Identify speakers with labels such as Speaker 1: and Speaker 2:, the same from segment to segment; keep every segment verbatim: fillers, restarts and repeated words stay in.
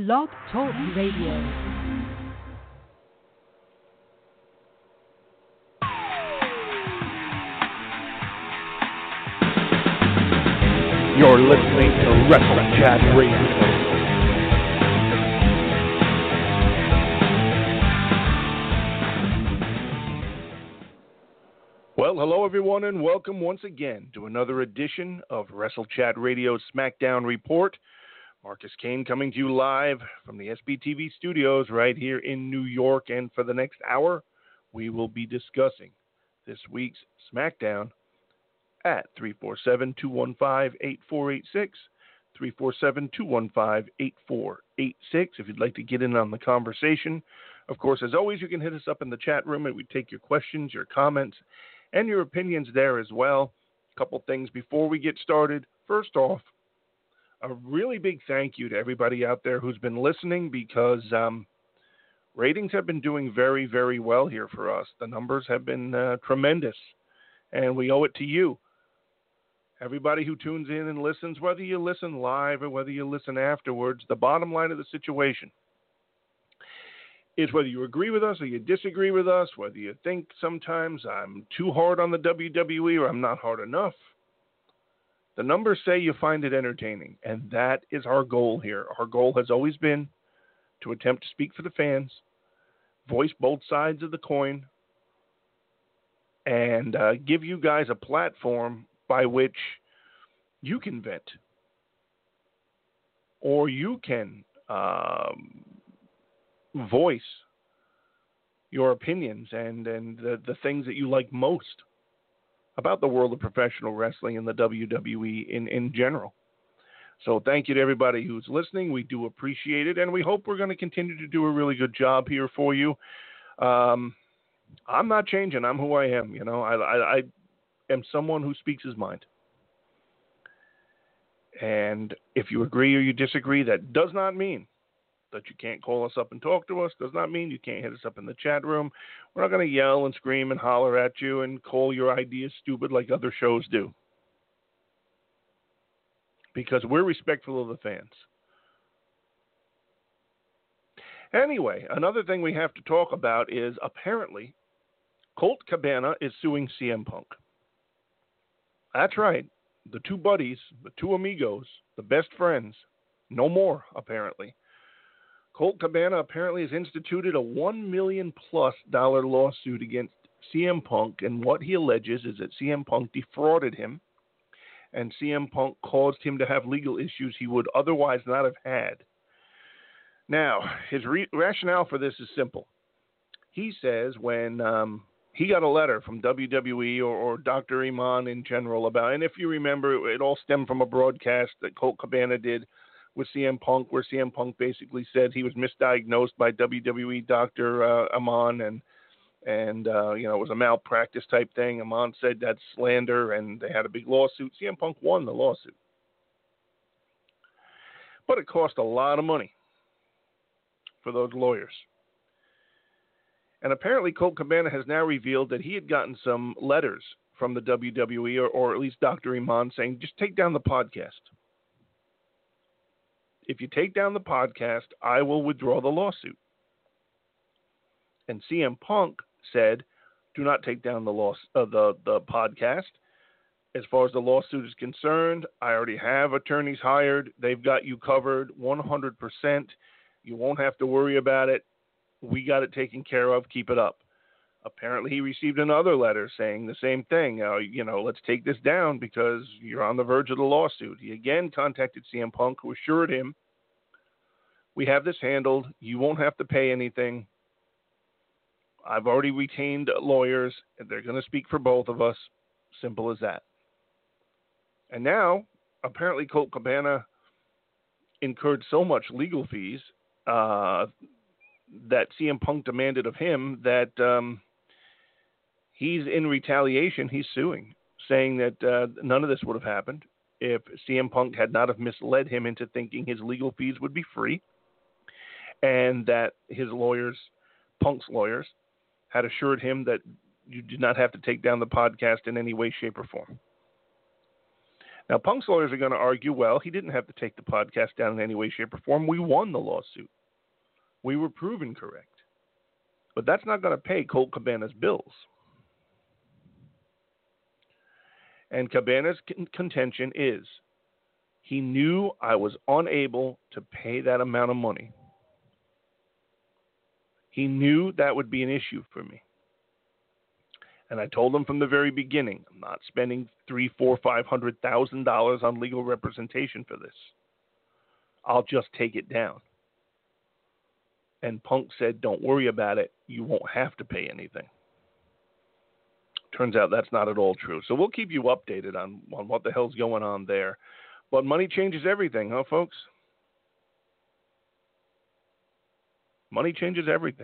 Speaker 1: Blog Talk Radio.
Speaker 2: You're listening to Wrestle Chat Radio. Well, hello everyone, and welcome once again to another edition of Wrestle Chat Radio's SmackDown Report. Marcus Kane coming to you live from the S B T V studios right here in New York, and for the next hour, we will be discussing this week's SmackDown at three four seven, two one five, eight four eight six, three four seven, two one five, eight four eight six, if you'd like to get in on the conversation. Of course, as always, you can hit us up in the chat room, and we take your questions, your comments, and your opinions there as well. A couple things before we get started. First off, a really big thank you to everybody out there who's been listening, because um, ratings have been doing very, very well here for us. The numbers have been uh, tremendous, and we owe it to you. Everybody who tunes in and listens, whether you listen live or whether you listen afterwards, the bottom line of the situation is whether you agree with us or you disagree with us, whether you think sometimes I'm too hard on the W W E or I'm not hard enough. The numbers say you find it entertaining, and that is our goal here. Our goal has always been to attempt to speak for the fans, voice both sides of the coin, and uh, give you guys a platform by which you can vent, or you can um, voice your opinions and, and the, the things that you like most about the world of professional wrestling and the W W E in, in general. So thank you to everybody who's listening. We do appreciate it, and we hope we're going to continue to do a really good job here for you. Um, I'm not changing. I'm who I am. You know, I, I, I am someone who speaks his mind. And if you agree or you disagree, that does not mean that you can't call us up and talk to us. Does not mean you can't hit us up in the chat room. We're not going to yell and scream and holler at you and call your ideas stupid like other shows do, because we're respectful of the fans. Anyway, another thing we have to talk about is apparently Colt Cabana is suing C M Punk. That's right. The two buddies, the two amigos, the best friends, no more, apparently. Colt Cabana apparently has instituted a one million plus dollar lawsuit against C M Punk, and what he alleges is that C M Punk defrauded him, and C M Punk caused him to have legal issues he would otherwise not have had. Now, his re- rationale for this is simple. He says when um, he got a letter from W W E or, or Doctor Iman in general about, and if you remember, it all stemmed from a broadcast that Colt Cabana did with C M Punk, where C M Punk basically said he was misdiagnosed by W W E Doctor Uh, Iman, and and uh, you know, it was a malpractice type thing. Iman said that's slander, and they had a big lawsuit. C M Punk won the lawsuit, but it cost a lot of money for those lawyers. And apparently Colt Cabana has now revealed that he had gotten some letters from the W W E, or, or at least Doctor Iman, saying, just take down the podcast. If you take down the podcast, I will withdraw the lawsuit. And C M Punk said, do not take down the, law, uh, the, the podcast. As far as the lawsuit is concerned, I already have attorneys hired. They've got you covered one hundred percent. You won't have to worry about it. We got it taken care of. Keep it up. Apparently, he received another letter saying the same thing. Uh, you know, let's take this down because you're on the verge of the lawsuit. He again contacted C M Punk, who assured him, we have this handled. You won't have to pay anything. I've already retained lawyers, and they're going to speak for both of us. Simple as that. And now, apparently, Colt Cabana incurred so much legal fees uh, that C M Punk demanded of him that um, he's in retaliation. He's suing, saying that uh, none of this would have happened if C M Punk had not have misled him into thinking his legal fees would be free, and that his lawyers, Punk's lawyers, had assured him that you did not have to take down the podcast in any way, shape, or form. Now, Punk's lawyers are going to argue, well, he didn't have to take the podcast down in any way, shape, or form. We won the lawsuit. We were proven correct. But that's not going to pay Colt Cabana's bills. And Cabana's con- contention is he knew I was unable to pay that amount of money. He knew that would be an issue for me. And I told him from the very beginning, I'm not spending three, four, five hundred thousand dollars on legal representation for this. I'll just take it down. And Punk said, don't worry about it. You won't have to pay anything. Turns out that's not at all true. So we'll keep you updated on, on what the hell's going on there. But money changes everything, huh, folks? Money changes everything.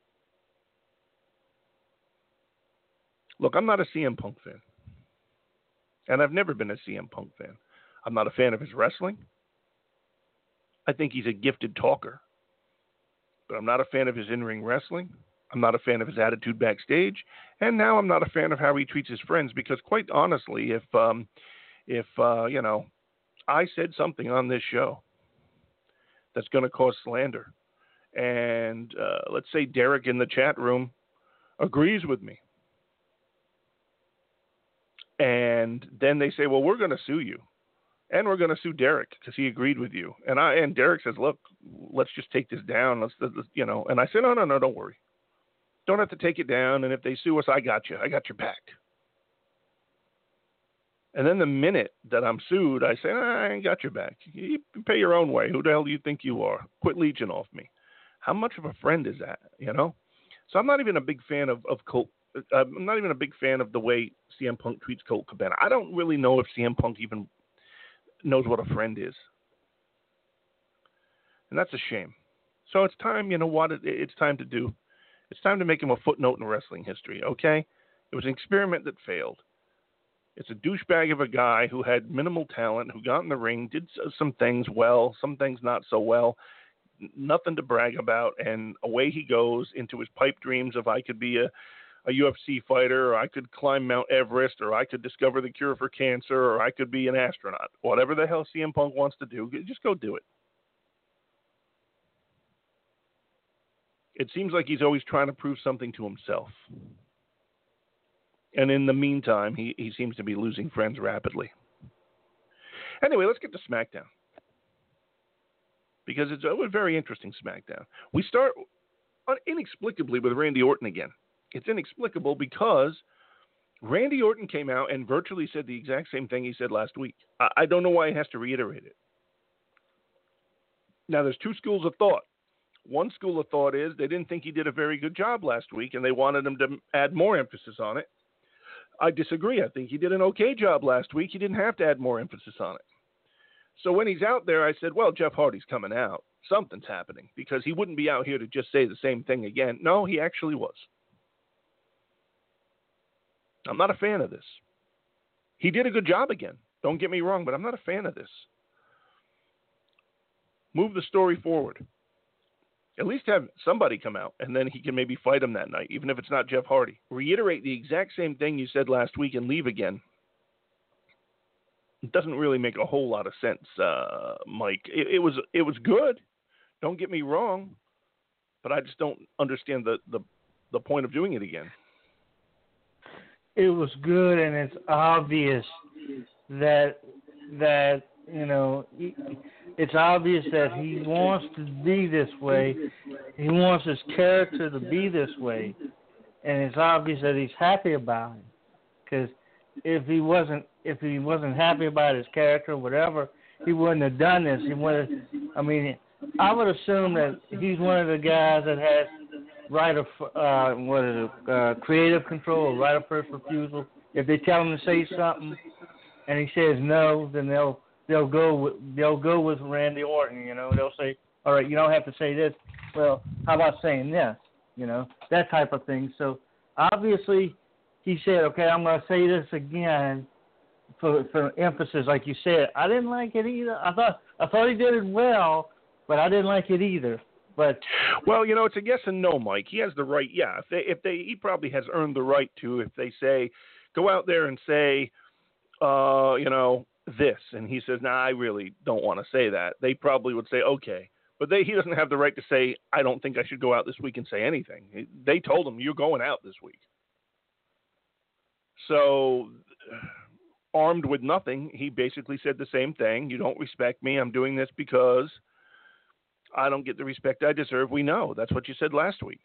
Speaker 2: Look, I'm not a C M Punk fan. And I've never been a C M Punk fan. I'm not a fan of his wrestling. I think he's a gifted talker. But I'm not a fan of his in-ring wrestling. I'm not a fan of his attitude backstage. And now I'm not a fan of how he treats his friends because, quite honestly, if, um, if uh, you know, I said something on this show that's going to cause slander, and uh, let's say Derek in the chat room agrees with me, and then they say, well, we're going to sue you, and we're going to sue Derek because he agreed with you. And I and Derek says, look, let's just take this down. Let's, let's you know. And I said, no, no, no, don't worry. Don't have to take it down. And if they sue us, I got you. I got your back. And then the minute that I'm sued, I say, I ain't got your back. You pay your own way. Who the hell do you think you are? Quit leeching off me. How much of a friend is that, you know? So I'm not even a big fan of, of Colt. I'm not even a big fan of the way C M Punk treats Colt Cabana. I don't really know if C M Punk even knows what a friend is. And that's a shame. So it's time, you know what it, it's time to do? It's time to make him a footnote in wrestling history, okay? It was an experiment that failed. It's a douchebag of a guy who had minimal talent, who got in the ring, did some things well, some things not so well, nothing to brag about, and away he goes into his pipe dreams of I could be a, a U F C fighter, or I could climb Mount Everest, or I could discover the cure for cancer, or I could be an astronaut. Whatever the hell C M Punk wants to do, just go do it. It seems like he's always trying to prove something to himself. And in the meantime, he, he seems to be losing friends rapidly. Anyway, let's get to SmackDown. Because it's a very interesting SmackDown. We start inexplicably with Randy Orton again. It's inexplicable because Randy Orton came out and virtually said the exact same thing he said last week. I, I don't know why he has to reiterate it. Now, there's two schools of thought. One school of thought is they didn't think he did a very good job last week, and they wanted him to add more emphasis on it. I disagree. I think he did an okay job last week. He didn't have to add more emphasis on it. So when he's out there, I said, well, Jeff Hardy's coming out. Something's happening because he wouldn't be out here to just say the same thing again. No, he actually was. I'm not a fan of this. He did a good job again. Don't get me wrong, but I'm not a fan of this. Move the story forward. At least have somebody come out, and then he can maybe fight him that night, even if it's not Jeff Hardy. Reiterate the exact same thing you said last week and leave again. It doesn't really make a whole lot of sense, uh, Mike. It, it was it was good. Don't get me wrong, but I just don't understand the, the, the point of doing it again.
Speaker 1: It was good, and it's obvious that that you know. He, It's obvious that he wants to be this way. He wants his character to be this way, and it's obvious that he's happy about it. Because if he wasn't, if he wasn't happy about his character or whatever, he wouldn't have done this. He would. I mean, I would assume that he's one of the guys that has right of uh, what is it, uh, creative control, right of first refusal. If they tell him to say something, and he says no, then they'll. They'll go with, they'll go with Randy Orton, you know. They'll say, all right, you don't have to say this. Well, how about saying this? You know, that type of thing. So, obviously, he said, okay, I'm going to say this again for, for emphasis, like you said. I didn't like it either. I thought I thought he did it well, but I didn't like it either. But
Speaker 2: well, you know, it's a yes and no, Mike. He has the right. Yeah, if they, if they, he probably has earned the right to. If they say, go out there and say, uh, you know, this, and he says, nah, I really don't want to say that, they probably would say, okay. But they, he doesn't have the right to say, I don't think I should go out this week and say anything. They told him, you're going out this week. So, armed with nothing, he basically said the same thing. You don't respect me. I'm doing this because I don't get the respect I deserve. We know. That's what you said last week.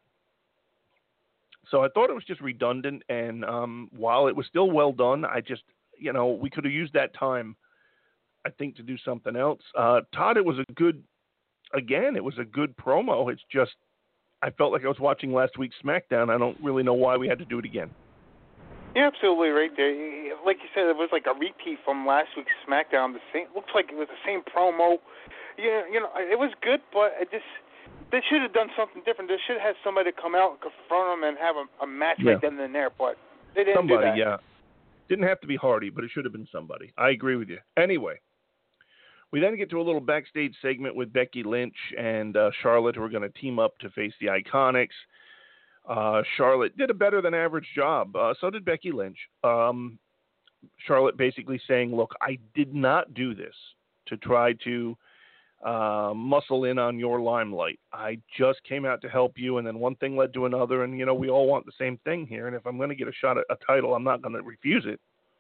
Speaker 2: So I thought it was just redundant, and um, while it was still well done, I just, you know, we could have used that time, I think, to do something else. Uh, Todd, it was a good, again, it was a good promo. It's just, I felt like I was watching last week's SmackDown. I don't really know why we had to do it again.
Speaker 3: You're absolutely right there. Like you said, it was like a repeat from last week's SmackDown. The same, looks like it was the same promo. You know, you know, it was good, but it just, they should have done something different. They should have had somebody come out and confront them and have a, a match
Speaker 2: yeah.
Speaker 3: right then and there, but they didn't
Speaker 2: somebody,
Speaker 3: do that.
Speaker 2: yeah. Didn't have to be Hardy, but it should have been somebody. I agree with you. Anyway, we then get to a little backstage segment with Becky Lynch and uh, Charlotte, who are going to team up to face the Iconics. Uh, Charlotte did a better than average job. Uh, so did Becky Lynch. Um, Charlotte basically saying, look, I did not do this to try to uh, muscle in on your limelight. I just came out to help you, and then one thing led to another, and, you know, we all want the same thing here, and if I'm going to get a shot at a title, I'm not going to refuse it.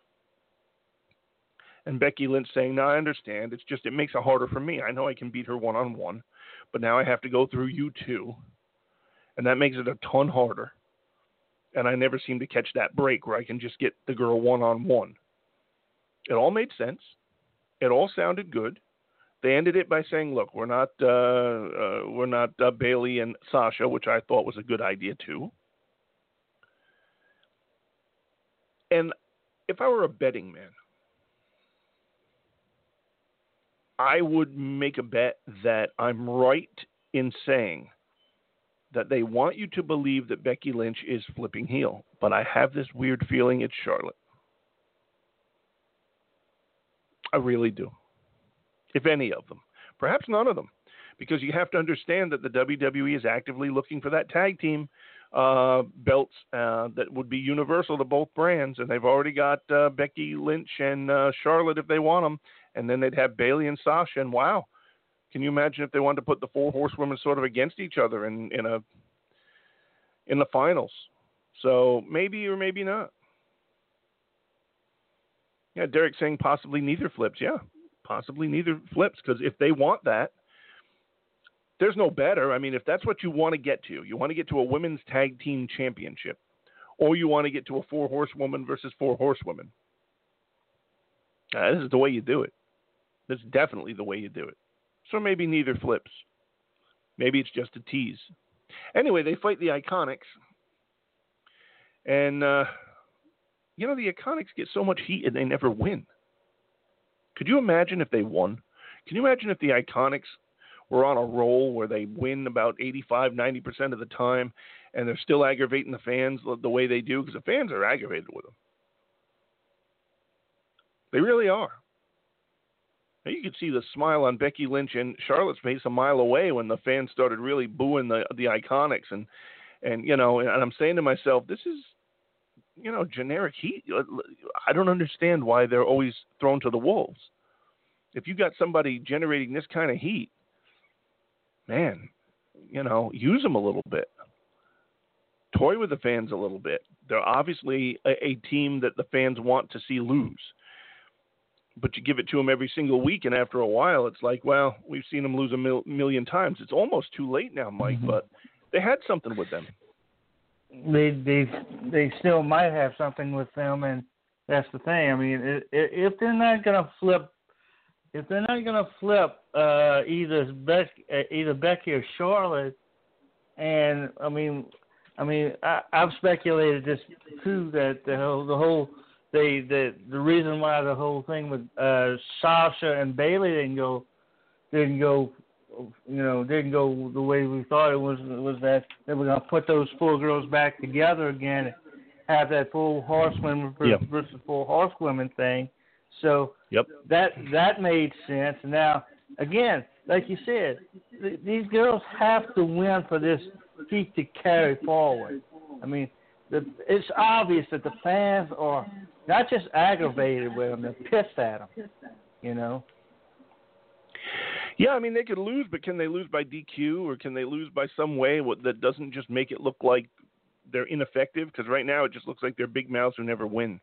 Speaker 2: And Becky Lynch saying, no, I understand. It's just it makes it harder for me. I know I can beat her one-on-one, but now I have to go through you too, and that makes it a ton harder. And I never seem to catch that break where I can just get the girl one-on-one. It all made sense. It all sounded good. They ended it by saying, look, we're not uh, uh, we're not uh, Bayley and Sasha, which I thought was a good idea too. And if I were a betting man, I would make a bet that I'm right in saying that they want you to believe that Becky Lynch is flipping heel. But I have this weird feeling it's Charlotte. I really do. If any of them. Perhaps none of them. Because you have to understand that the W W E is actively looking for that tag team uh, belts uh, that would be universal to both brands. And they've already got uh, Becky Lynch and uh, Charlotte if they want them. And then they'd have Bayley and Sasha. And wow, can you imagine if they wanted to put the four horsewomen sort of against each other in, in a in the finals? So maybe or maybe not. Yeah, Derek saying possibly neither flips. Yeah, possibly neither flips, because if they want that, there's no better. I mean, if that's what you want to get to, you want to get to a women's tag team championship, or you want to get to a four horsewoman versus four horsewomen. Uh, this is the way you do it. This is definitely the way you do it. So maybe neither flips. Maybe it's just a tease. Anyway, they fight the Iconics. And, uh, you know, the Iconics get so much heat and they never win. Could you imagine if they won? Can you imagine if the Iconics were on a roll where they win about eighty-five, ninety percent of the time and they're still aggravating the fans the way they do? Because the fans are aggravated with them. They really are. Now you could see the smile on Becky Lynch and Charlotte's face a mile away when the fans started really booing the the Iconics. And, and you know, and I'm saying to myself, this is, you know, generic heat. I don't understand why they're always thrown to the wolves. If you got somebody generating this kind of heat, man, you know, use them a little bit. Toy with the fans a little bit. They're obviously a, a team that the fans want to see lose. But you give it to them every single week, and after a while, it's like, well, we've seen them lose a mil- million times. It's almost too late now, Mike, mm-hmm. but they had something with them.
Speaker 1: They they they still might have something with them, and that's the thing. I mean, if they're not gonna flip, if they're not gonna flip uh, either Becky, either Becky or Charlotte, and I mean, I mean, I, I've speculated this too, that the whole the whole they the the reason why the whole thing with uh, Sasha and Bayley didn't go didn't go. you know, didn't go the way we thought it was, was that they were going to put those four girls back together again, have that full horsewomen versus, yep. versus full horsewomen thing. So
Speaker 2: yep.
Speaker 1: that that made sense. Now, again, like you said, th- these girls have to win for this heat to carry forward. I mean, the, it's obvious that the fans are Not just aggravated with him, they're pissed at him. You know.
Speaker 2: Yeah, I mean they could lose, but can they lose by D Q or can they lose by some way that doesn't just make it look like they're ineffective? Because right now it just looks like they're big mouths who never win.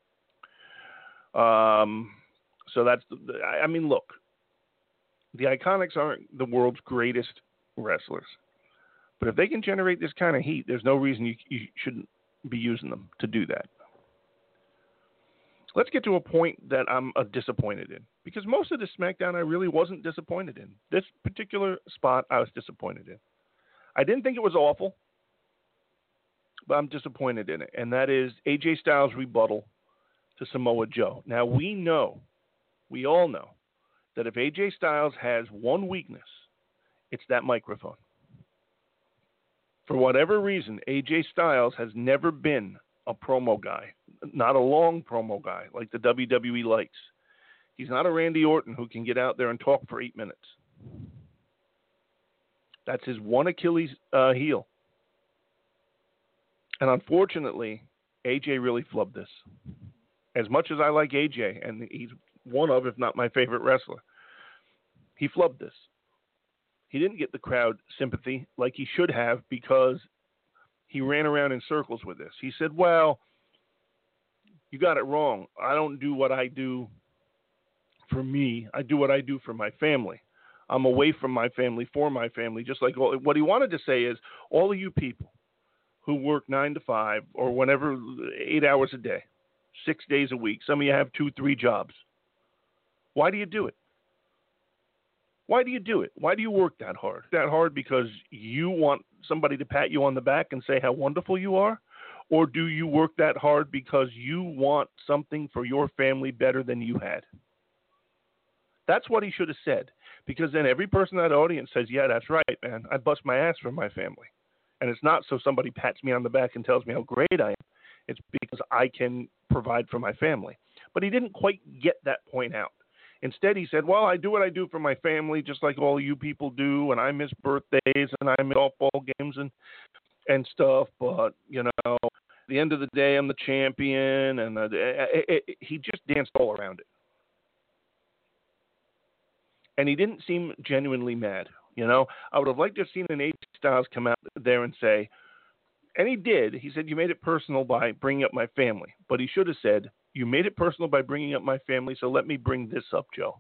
Speaker 2: Um, so that's the, I mean, look, the Iconics aren't the world's greatest wrestlers, but if they can generate this kind of heat, there's no reason you, you shouldn't be using them to do that. Let's get to a point that I'm uh, disappointed in, because most of the SmackDown I really wasn't disappointed in. This particular spot I was disappointed in. I didn't think it was awful, but I'm disappointed in it, and that is A J Styles' rebuttal to Samoa Joe. Now, we know, we all know, that if A J Styles has one weakness, it's that microphone. For whatever reason, A J Styles has never been a promo guy, not a long promo guy like the W W E likes. He's not a Randy Orton who can get out there and talk for eight minutes. That's his one Achilles uh, heel. And unfortunately, A J really flubbed this. As much as I like A J, and he's one of, if not my favorite wrestler, he flubbed this. He didn't get the crowd sympathy like he should have because he ran around in circles with this. He said, well, you got it wrong. I don't do what I do for me. I do what I do for my family. I'm away from my family for my family. Just like all, what he wanted to say is, all of you people who work nine to five or whenever, eight hours a day, six days a week, some of you have two, three jobs. Why do you do it? Why do you do it? Why do you work that hard? That hard because you want somebody to pat you on the back and say how wonderful you are? Or do you work that hard because you want something for your family better than you had? That's what he should have said. Because then every person in that audience says, yeah, that's right, man. I bust my ass for my family. And it's not so somebody pats me on the back and tells me how great I am. It's because I can provide for my family. But he didn't quite get that point out. Instead, he said, well, I do what I do for my family, just like all you people do, and I miss birthdays, and I miss softball games and and stuff, but, you know, at the end of the day, I'm the champion, and uh, it, it, it, he just danced all around it. And he didn't seem genuinely mad, you know. I would have liked to have seen an A J Styles come out there and say, and he did, he said, you made it personal by bringing up my family, but he should have said, you made it personal by bringing up my family, so let me bring this up, Joe.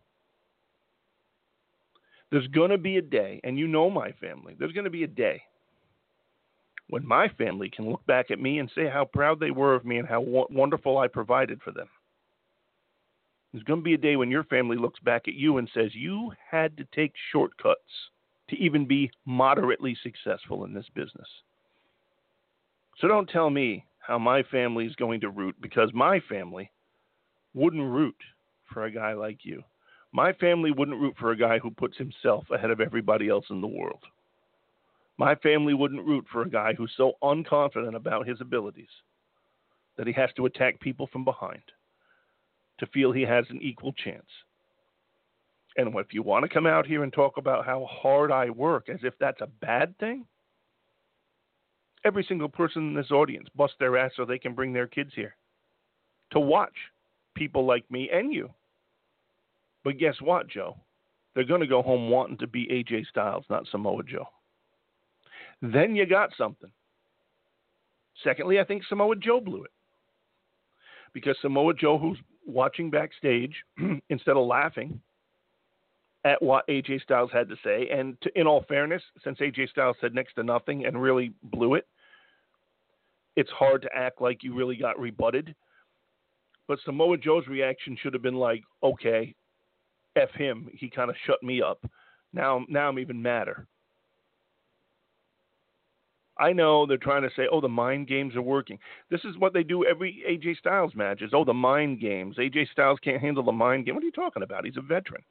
Speaker 2: There's going to be a day, and you know my family, there's going to be a day when my family can look back at me and say how proud they were of me and how w- wonderful I provided for them. There's going to be a day when your family looks back at you and says, you had to take shortcuts to even be moderately successful in this business. So don't tell me how my family is going to root, because my family wouldn't root for a guy like you. My family wouldn't root for a guy who puts himself ahead of everybody else in the world. My family wouldn't root for a guy who's so unconfident about his abilities that he has to attack people from behind to feel he has an equal chance. And if you want to come out here and talk about how hard I work as if that's a bad thing, every single person in this audience busts their ass so they can bring their kids here to watch people like me and you. But guess what, Joe? They're going to go home wanting to be A J Styles, not Samoa Joe. Then you got something. Secondly, I think Samoa Joe blew it. Because Samoa Joe, who's watching backstage, instead of laughing at what A J Styles had to say, and to, in all fairness, since A J Styles said next to nothing and really blew it, it's hard to act like you really got rebutted. But Samoa Joe's reaction should have been like, okay, F him. He kind of shut me up. Now, now I'm even madder. I know they're trying to say, oh, the mind games are working. This is what they do every A J Styles match is, oh, the mind games. A J Styles can't handle the mind game. What are you talking about? He's a veteran.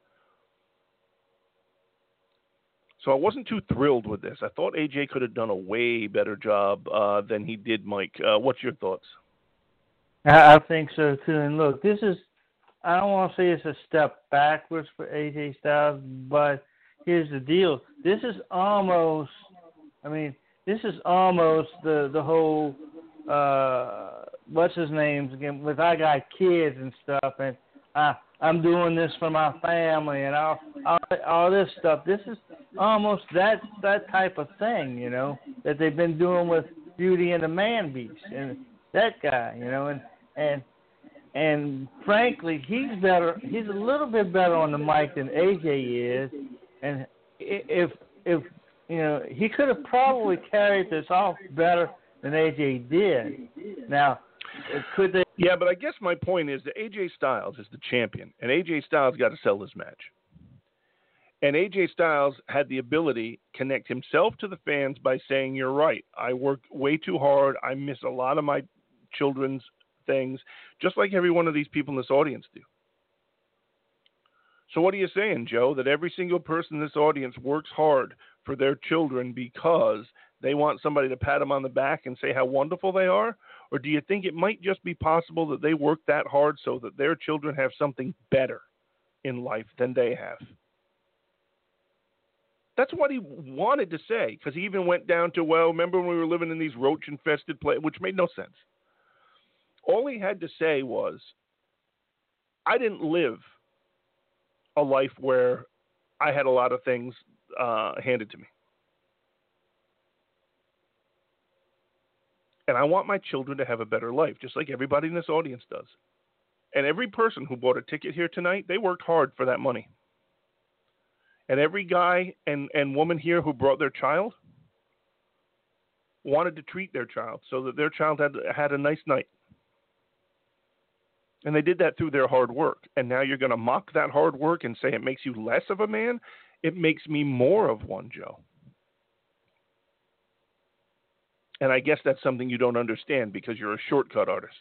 Speaker 2: So I wasn't too thrilled with this. I thought A J could have done a way better job uh, than he did, Mike. Uh, what's your thoughts?
Speaker 1: I think so, too. And look, this is, I don't want to say it's a step backwards for A J Styles, but here's the deal. This is almost, I mean, this is almost the, the whole uh, what's his name again? With I got kids and stuff, and I I'm doing this for my family and all all, all this stuff. This is almost that that type of thing, you know, that they've been doing with Beauty and the Man Beast and that guy, you know, and and and frankly, he's better. He's a little bit better on the mic than A J is, and if if you know, he could have probably carried this off better than A J did. Now, could they?
Speaker 2: Yeah, but I guess my point is that A J Styles is the champion, and A J Styles got to sell this match. And A J Styles had the ability to connect himself to the fans by saying, you're right, I work way too hard, I miss a lot of my children's things, just like every one of these people in this audience do. So what are you saying, Joe, that every single person in this audience works hard for their children because they want somebody to pat them on the back and say how wonderful they are? Or do you think it might just be possible that they work that hard so that their children have something better in life than they have? That's what he wanted to say, because he even went down to, well, remember when we were living in these roach-infested places, which made no sense. All he had to say was, I didn't live a life where I had a lot of things uh, handed to me. And I want my children to have a better life, just like everybody in this audience does. And every person who bought a ticket here tonight, they worked hard for that money. And every guy and, and woman here who brought their child wanted to treat their child so that their child had, had a nice night. And they did that through their hard work. And now you're going to mock that hard work and say it makes you less of a man? It makes me more of one, Joe. And I guess that's something you don't understand because you're a shortcut artist.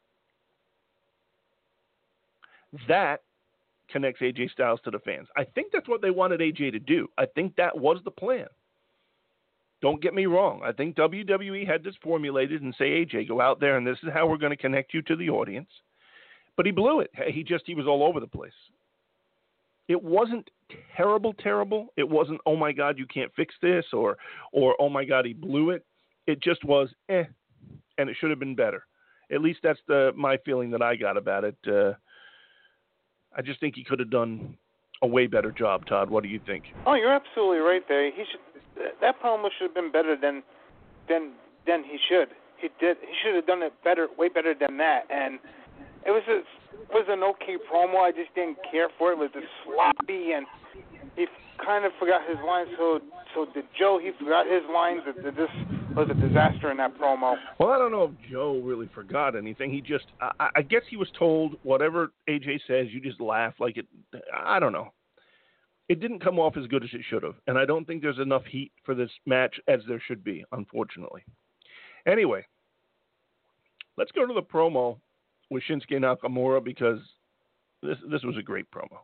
Speaker 2: That connects A J Styles to the fans. I think that's what they wanted A J to do. I think that was the plan. Don't get me wrong. I think W W E had this formulated and say, A J, go out there and this is how we're going to connect you to the audience. But he blew it. He just, he was all over the place. It wasn't terrible, terrible. It wasn't, oh my God, you can't fix this, or, or oh my God, he blew it. It just was, eh, and it should have been better. At least that's the my feeling that I got about it. Uh, I just think he could have done a way better job, Todd. What do you think?
Speaker 3: Oh, you're absolutely right there. He should, that promo should have been better than, than, than he should. He did. He should have done it better, way better than that. And it was a, it was an okay promo. I just didn't care for it. It was just sloppy, and he kind of forgot his lines. So, so did Joe. He forgot his lines. This was a disaster in that promo.
Speaker 2: Well, I don't know if Joe really forgot anything. He just, I, I guess he was told whatever A J says, you just laugh like it. I don't know. It didn't come off as good as it should have, and I don't think there's enough heat for this match as there should be, unfortunately. Anyway, let's go to the promo with Shinsuke Nakamura, because this this was a great promo.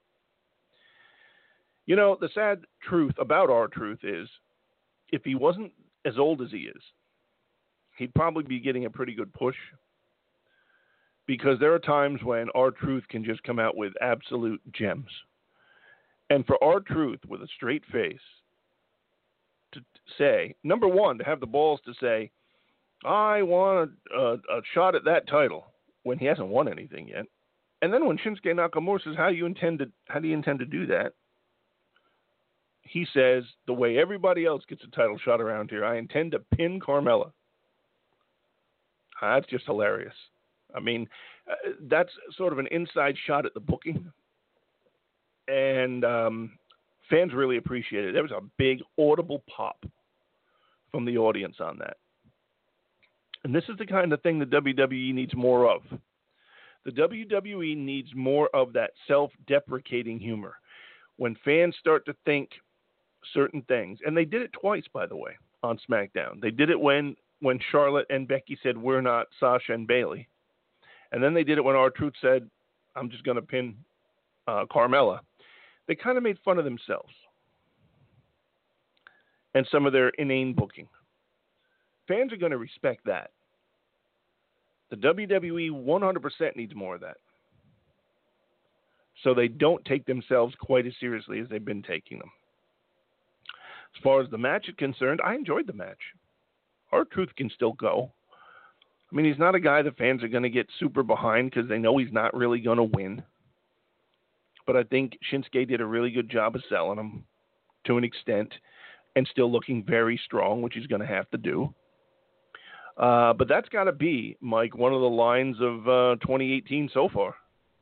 Speaker 2: You know, the sad truth about R-Truth is, if he wasn't as old as he is, he'd probably be getting a pretty good push, because there are times when R-Truth can just come out with absolute gems. And for R-Truth with a straight face to say, number one, to have the balls to say, I want a, a, a shot at that title, when he hasn't won anything yet. And then when Shinsuke Nakamura says, how do you intend to, how do you intend to do that? He says, the way everybody else gets a title shot around here, I intend to pin Carmella. That's just hilarious. I mean, uh, that's sort of an inside shot at the booking. And um, fans really appreciated it. There was a big audible pop from the audience on that. And this is the kind of thing the W W E needs more of. The W W E needs more of that self-deprecating humor. When fans start to think certain things, and they did it twice, by the way, on SmackDown. They did it when, when Charlotte and Becky said, we're not Sasha and Bayley. And then they did it when R-Truth said, I'm just going to pin uh, Carmella. They kind of made fun of themselves and some of their inane booking. Fans are going to respect that. The W W E one hundred percent needs more of that, so they don't take themselves quite as seriously as they've been taking them. As far as the match is concerned, I enjoyed the match. R-Truth can still go. I mean, he's not a guy the fans are going to get super behind because they know he's not really going to win. But I think Shinsuke did a really good job of selling him to an extent and still looking very strong, which he's going to have to do. Uh, but that's got to be, Mike, one of the lines of uh, twenty eighteen so far.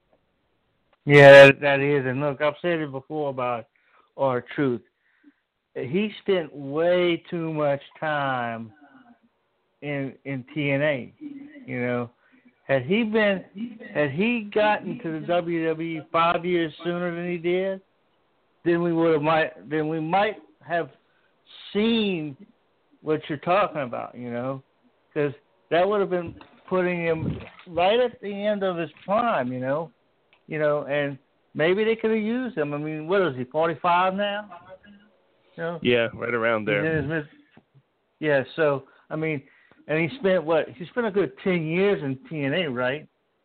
Speaker 1: Yeah, that, that is. And look, I've said it before about R-Truth. He spent way too much time in in T N A. You know, had he been, had he gotten to the W W E five years sooner than he did, then we would have might, then we might have seen what you're talking about. You know, because that would have been putting him right at the end of his prime. You know, you know, and maybe they could have used him. I mean, what is he, forty-five now? You know?
Speaker 2: Yeah, right around there.
Speaker 1: Mid- yeah, so, I mean, and he spent, what, he spent a good ten years in T N A, right?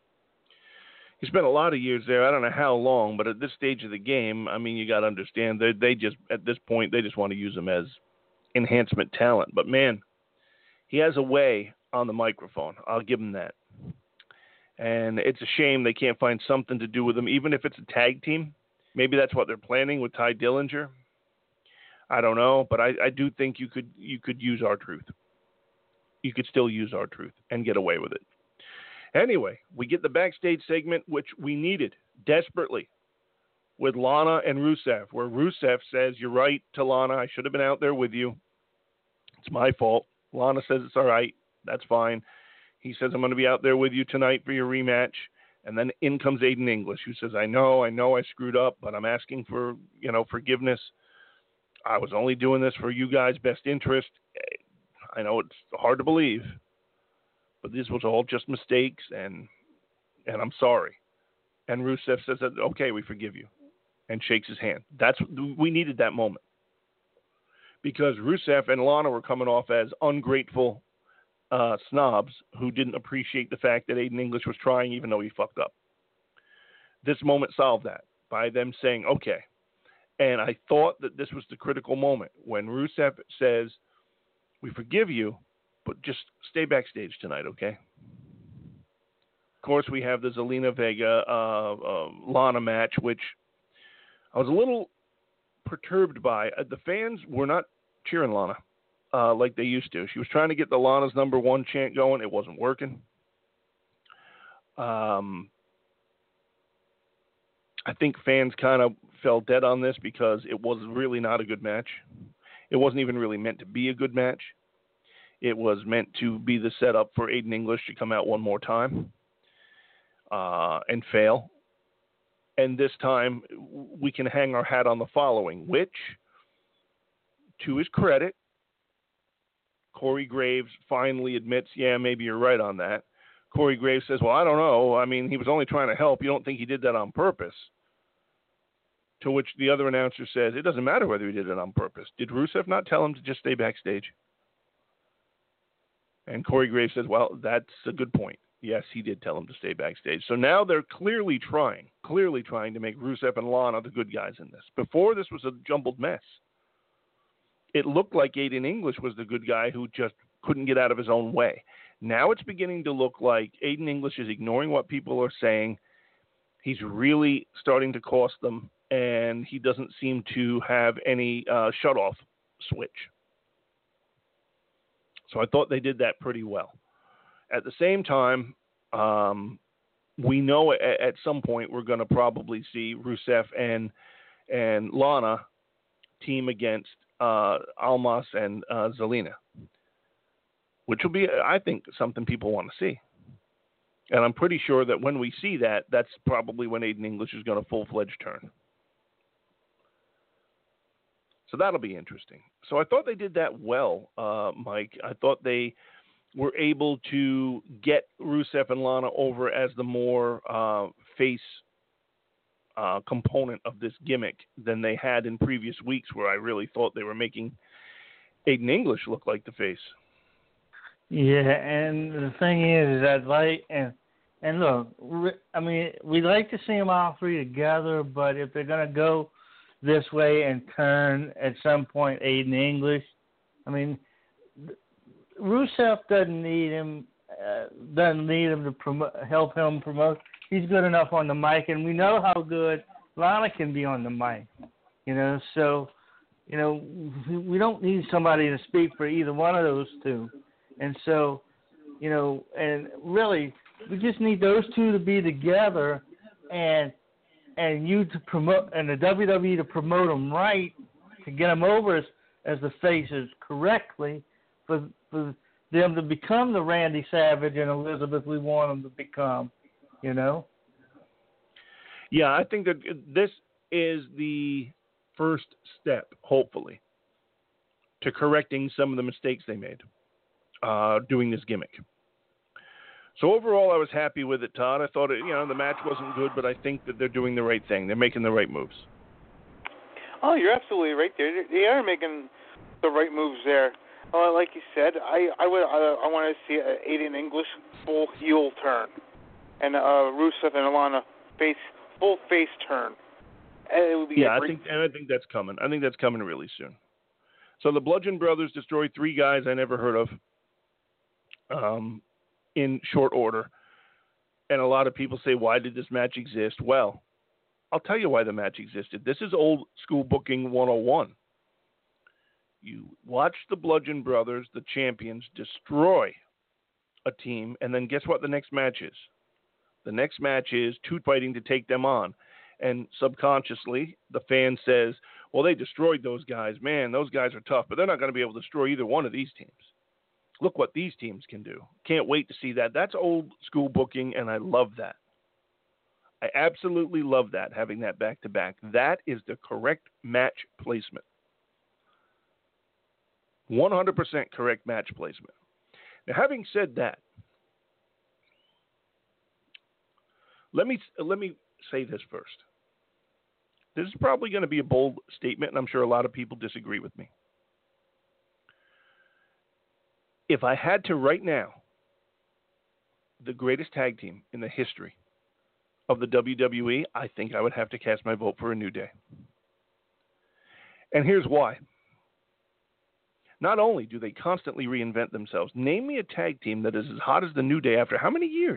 Speaker 2: He spent a lot of years there. I don't know how long, but at this stage of the game, I mean, you got to understand, they, they just, at this point, they just want to use him as enhancement talent. But, man, he has a way on the microphone. I'll give him that. And it's a shame they can't find something to do with him, even if it's a tag team. Maybe that's what they're planning with Ty Dillinger. I don't know, but I, I do think you could you could use R-Truth. You could still use R-Truth and get away with it. Anyway, we get the backstage segment, which we needed desperately, with Lana and Rusev, where Rusev says, "You're right to Lana. I should have been out there with you. It's my fault." Lana says it's all right. That's fine. He says, "I'm going to be out there with you tonight for your rematch." And then in comes Aiden English, who says, I know, I know I screwed up, but I'm asking for, you know, forgiveness. I was only doing this for you guys' best interest. I know it's hard to believe, but this was all just mistakes, and and I'm sorry. And Rusev says, that, okay, we forgive you, and shakes his hand. That's we needed that moment. Because Rusev and Lana were coming off as ungrateful uh, snobs who didn't appreciate the fact that Aiden English was trying even though he fucked up. This moment solved that by them saying, okay. And I thought that this was the critical moment when Rusev says, we forgive you, but just stay backstage tonight, okay? Of course, we have the Zelina Vega uh, uh, Lana match, which I was a little perturbed by. Uh, the fans were not cheering Lana uh, like they used to. She was trying to get the Lana's number one chant going. It wasn't working. Um, I think fans kind of fell dead on this because it was really not a good match. It wasn't even really meant to be a good match. It was meant to be the setup for Aiden English to come out one more time uh, and fail. And this time we can hang our hat on the following, which, to his credit, Corey Graves finally admits, yeah, maybe you're right on that. Corey Graves says, well, I don't know. I mean, he was only trying to help. You don't think he did that on purpose? To which the other announcer says, it doesn't matter whether he did it on purpose. Did Rusev not tell him to just stay backstage? And Corey Graves says, well, that's a good point. Yes, he did tell him to stay backstage. So now they're clearly trying, clearly trying to make Rusev and Lana the good guys in this. Before, this was a jumbled mess. It looked like Aiden English was the good guy who just couldn't get out of his own way. Now it's beginning to look like Aiden English is ignoring what people are saying. He's really starting to cost them, and he doesn't seem to have any uh, shut-off switch. So I thought they did that pretty well. At the same time, um, we know at, at some point we're going to probably see Rusev and and Lana team against uh, Almas and uh, Zelina, which will be, I think, something people want to see. And I'm pretty sure that when we see that, that's probably when Aiden English is going to full-fledged turn. So that'll be interesting. So I thought they did that well, uh, Mike. I thought they were able to get Rusev and Lana over as the more uh, face uh, component of this gimmick than they had in previous weeks, where I really thought they were making Aiden English look like the face.
Speaker 1: Yeah, and the thing is, is I'd like, and and look, I mean, we like to see them all three together, but if they're going to go this way and turn at some point Aiden English, I mean, Rusev doesn't need him uh, doesn't need him to promote, help him promote. He's good enough on the mic, and we know how good Lana can be on the mic. You know, so you know we don't need somebody to speak for either one of those two, and so you know, and really we just need those two to be together, and and you to promote, and the W W E to promote them right, to get them over as, as the faces correctly, for for them to become the Randy Savage and Elizabeth we want them to become, you know?
Speaker 2: Yeah, I think that this is the first step, hopefully, to correcting some of the mistakes they made uh, doing this gimmick. So overall, I was happy with it, Todd. I thought it, you know, the match wasn't good, but I think that they're doing the right thing. They're making the right moves.
Speaker 3: Oh, you're absolutely right there. They are making the right moves there. Uh, like you said, I I would I, I want to see an Aiden English full heel turn, and uh, Rusev and Alana face full face turn. And it would be
Speaker 2: yeah,
Speaker 3: a
Speaker 2: I think and I think that's coming. I think that's coming really soon. So the Bludgeon Brothers destroyed three guys I never heard of um, in short order, and a lot of people say, "Why did this match exist?" Well, I'll tell you why the match existed. This is old school booking one oh one. You watch the Bludgeon Brothers, the champions, destroy a team, and then guess what the next match is? The next match is two fighting to take them on. And subconsciously, the fan says, well, they destroyed those guys. Man, those guys are tough, but they're not going to be able to destroy either one of these teams. Look what these teams can do. Can't wait to see that. That's old school booking, and I love that. I absolutely love that, having that back-to-back. That is the correct match placement. one hundred percent correct match placement. Now, having said that, let me let me say this first. This is probably going to be a bold statement, and I'm sure a lot of people disagree with me. If I had to right now, the greatest tag team in the history of the W W E, I think I would have to cast my vote for A New Day. And here's why. Not only do they constantly reinvent themselves, name me a tag team that is as hot as the New Day after how many years?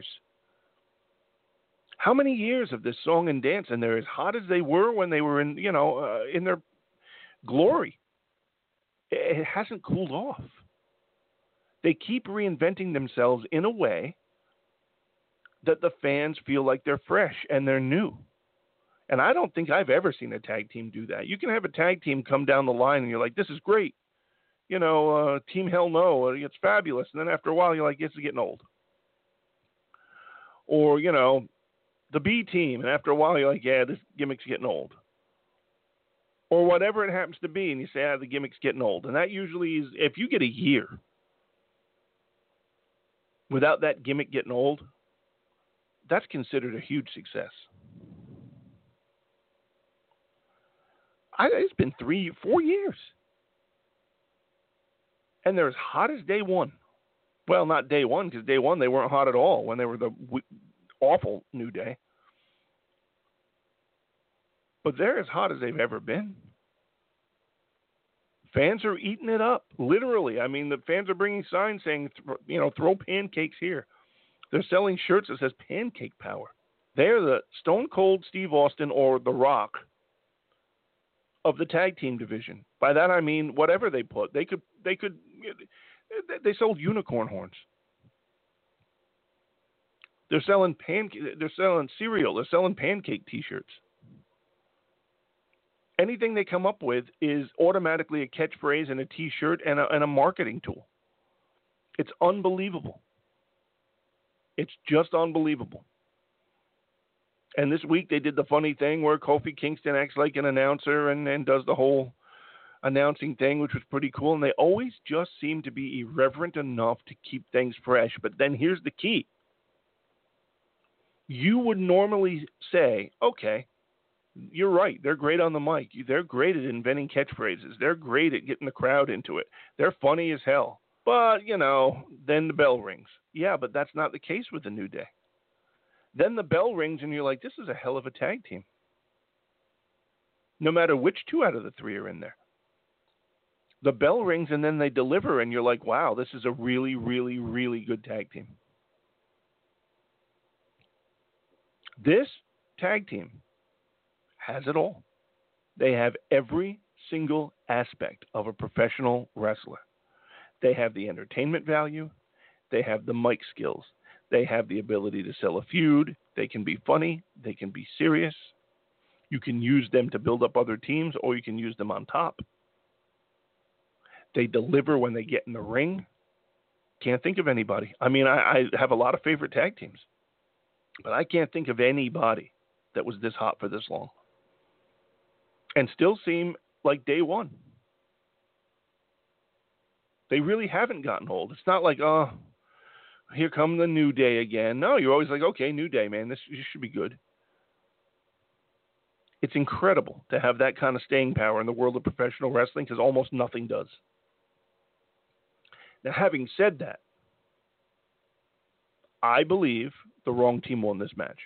Speaker 2: How many years of this song and dance, and they're as hot as they were when they were in, you know, uh, in their glory. It hasn't cooled off. They keep reinventing themselves in a way that the fans feel like they're fresh and they're new. And I don't think I've ever seen a tag team do that. You can have a tag team come down the line and you're like, this is great. You know, uh, Team Hell No, it's fabulous. And then after a while, you're like, it's getting old. Or, you know, the B team, and after a while, you're like, yeah, this gimmick's getting old. Or whatever it happens to be, and you say, ah, the gimmick's getting old. And that usually is, if you get a year without that gimmick getting old, that's considered a huge success. I, it's been three, four years. And they're as hot as day one. Well, not day one, because day one they weren't hot at all when they were the w- awful New Day. But they're as hot as they've ever been. Fans are eating it up, literally. I mean, the fans are bringing signs saying, you know, throw pancakes here. They're selling shirts that says Pancake Power. They're the Stone Cold Steve Austin or The Rock of the tag team division. By that I mean whatever they put. They could, they could, they sold unicorn horns. They're selling pan, they're selling cereal. They're selling pancake T-shirts. Anything they come up with is automatically a catchphrase and a T-shirt and a, and a marketing tool. It's unbelievable. It's just unbelievable. And this week they did the funny thing where Kofi Kingston acts like an announcer and, and does the whole announcing thing, which was pretty cool. And they always just seem to be irreverent enough to keep things fresh. But then here's the key. You would normally say, okay, you're right. They're great on the mic. They're great at inventing catchphrases. They're great at getting the crowd into it. They're funny as hell. But, you know, then the bell rings. Yeah, but that's not the case with the New Day. Then the bell rings and you're like, this is a hell of a tag team. No matter which two out of the three are in there. the bell rings and then they deliver, and you're like, wow, this is a really, really, really good tag team. This tag team has it all. They have every single aspect of a professional wrestler. They have the entertainment value. They have the mic skills. They have the ability to sell a feud. They can be funny. They can be serious. You can use them to build up other teams, or you can use them on top. They deliver when they get in the ring. Can't think of anybody. I mean, I, I have a lot of favorite tag teams, but I can't think of anybody that was this hot for this long and still seem like day one. They really haven't gotten old. It's not like, oh, here come the New Day again. No, you're always like, okay, New Day, man, this, this should be good. It's incredible to have that kind of staying power in the world of professional wrestling because almost nothing does. Now, having said that, I believe the wrong team won this match.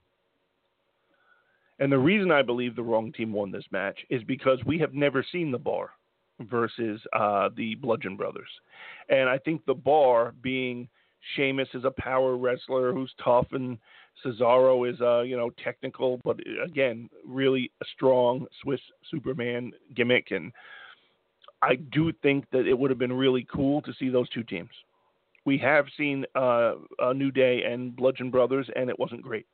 Speaker 2: And the reason I believe the wrong team won this match is because we have never seen the Bar versus uh, the Bludgeon Brothers. And I think the Bar, being Sheamus is a power wrestler who's tough, and Cesaro is a, you know, technical, but again, really a strong Swiss Superman gimmick. And I do think that it would have been really cool to see those two teams. We have seen uh, a New Day and Bludgeon Brothers, and it wasn't great.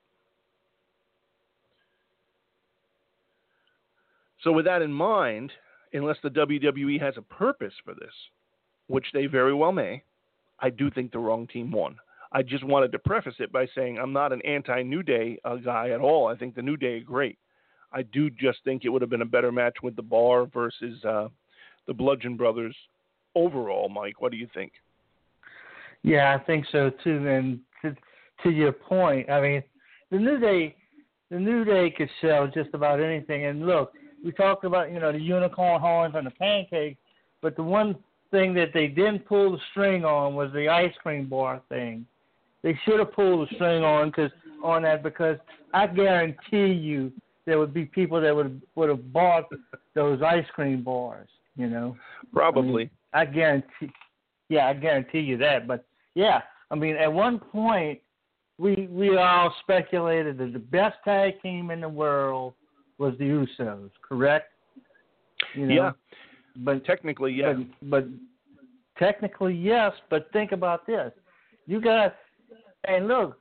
Speaker 2: So with that in mind, unless the W W E has a purpose for this, which they very well may, I do think the wrong team won. I just wanted to preface it by saying I'm not an anti-New Day uh, guy at all. I think the New Day are great. I do just think it would have been a better match with the Bar versus uh, the Bludgeon Brothers overall. Mike, what do you think?
Speaker 1: Yeah, I think so too. And to, to your point, I mean, the New Day, the New Day could sell just about anything. And look, we talked about, you know, the unicorn horns and the pancakes, but the one thing that they didn't pull the string on was the ice cream bar thing. They should have pulled the string on cause, on that because I guarantee you there would be people that would would have bought those ice cream bars, you know.
Speaker 2: Probably.
Speaker 1: I, mean, I guarantee, yeah, I guarantee you that. But yeah, I mean, at one point we we all speculated that the best tag team in the world was the Usos, correct? You know?
Speaker 2: Yeah.
Speaker 1: But
Speaker 2: technically, yeah.
Speaker 1: But, but technically, yes. But think about this: you got, and look,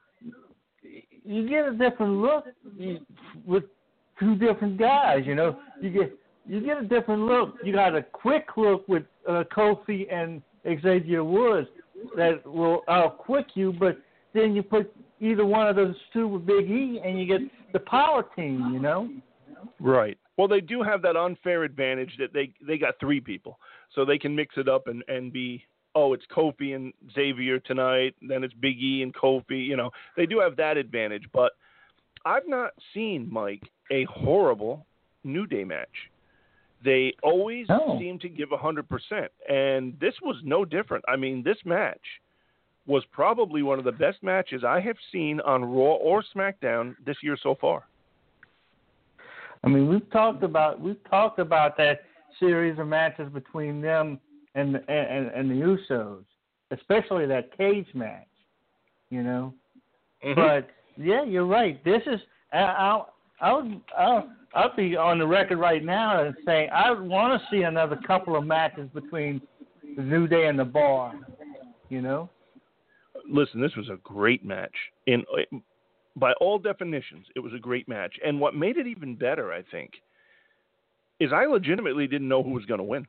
Speaker 1: you get a different look with two different guys. You know, you get you get a different look. You got a quick look with uh, Kofi and Xavier Woods that will out-quick you, but then you put either one of those two with Big E, and you get the power team. You know.
Speaker 2: Right. Well, they do have that unfair advantage that they, they got three people, so they can mix it up and, and be, oh, it's Kofi and Xavier tonight, then it's Big E and Kofi. You know, they do have that advantage, but I've not seen, Mike, a horrible New Day match. They always oh. seem to give one hundred percent, and this was no different. I mean, this match was probably one of the best matches I have seen on Raw or SmackDown this year so far.
Speaker 1: I mean, we've talked about we've talked about that series of matches between them and and, and the Usos, especially that cage match, you know. Mm-hmm. But yeah, you're right. This is I'll I'll I'll I'll be on the record right now and saying I want to see another couple of matches between the New Day and the Bar, you know.
Speaker 2: Listen, this was a great match in. By all definitions, it was a great match. And what made it even better, I think, is I legitimately didn't know who was going to win.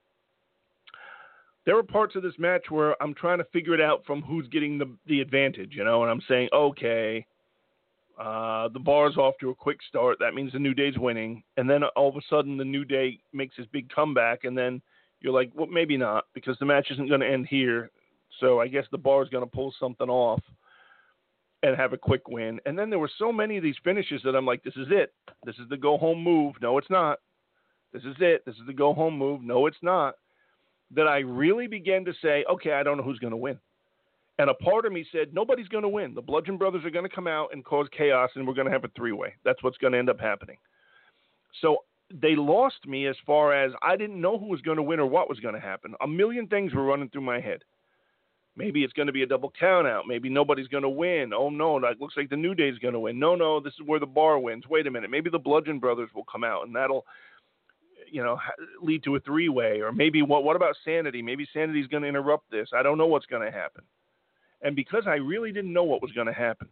Speaker 2: There were parts of this match where I'm trying to figure it out from who's getting the, the advantage, you know, and I'm saying, okay, uh, the Bar's off to a quick start. That means the New Day's winning. And then all of a sudden the New Day makes his big comeback, and then you're like, well, maybe not, because the match isn't going to end here. So I guess the Bar's going to pull something off and have a quick win. And then there were so many of these finishes that I'm like, this is it. This is the go-home move. No, it's not. This is it. This is the go-home move. No, it's not. That I really began to say, okay, I don't know who's going to win. And a part of me said, nobody's going to win. The Bludgeon Brothers are going to come out and cause chaos, and we're going to have a three-way. That's what's going to end up happening. So they lost me as far as I didn't know who was going to win or what was going to happen. A million things were running through my head. Maybe it's going to be a double count out. Maybe nobody's going to win. Oh, no, that looks like the New Day's going to win. No, no, this is where the Bar wins. Wait a minute. Maybe the Bludgeon Brothers will come out, and that'll, you know, lead to a three-way. Or maybe, what, what about Sanity? Maybe Sanity's going to interrupt this. I don't know what's going to happen. And because I really didn't know what was going to happen,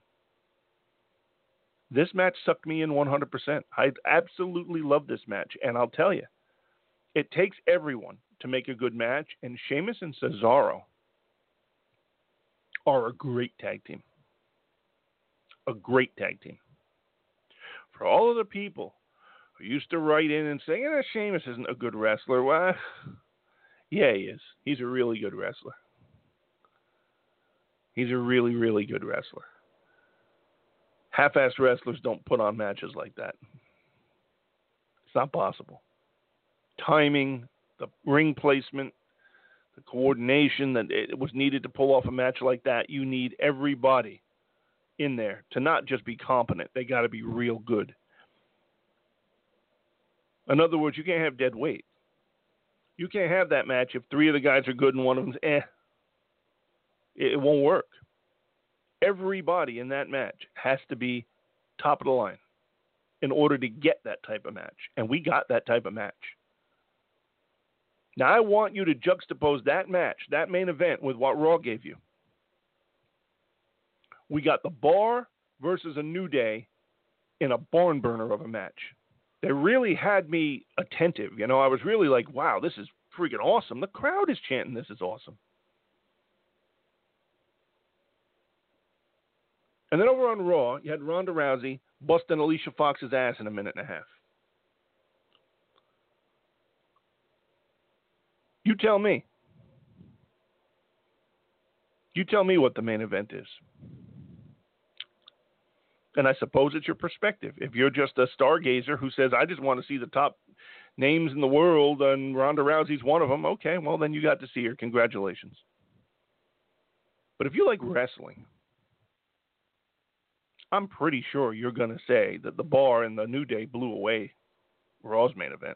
Speaker 2: this match sucked me in one hundred percent. I absolutely love this match. And I'll tell you, it takes everyone to make a good match, and Sheamus and Cesaro are a great tag team. A great tag team. For all of the people who used to write in and say, eh, Sheamus isn't a good wrestler. Well, yeah, he is. He's a really good wrestler. He's a really, really good wrestler. Half-assed wrestlers don't put on matches like that. It's not possible. Timing, the ring placement, the coordination that it was needed to pull off a match like that, you need everybody in there to not just be competent. They got to be real good. In other words, you can't have dead weight. You can't have that match if three of the guys are good and one of them's eh. It won't work. Everybody in that match has to be top of the line in order to get that type of match. And we got that type of match. Now, I want you to juxtapose that match, that main event, with what Raw gave you. We got the Bar versus a New Day in a barn burner of a match. They really had me attentive. You know, I was really like, wow, this is freaking awesome. The crowd is chanting this is awesome. And then over on Raw, you had Ronda Rousey busting Alicia Fox's ass in a minute and a half. You tell me. You tell me what the main event is. And I suppose it's your perspective. If you're just a stargazer who says, I just want to see the top names in the world and Ronda Rousey's one of them, okay, well, then you got to see her. Congratulations. But if you like wrestling, I'm pretty sure you're going to say that the Bar and the New Day blew away Raw's main event.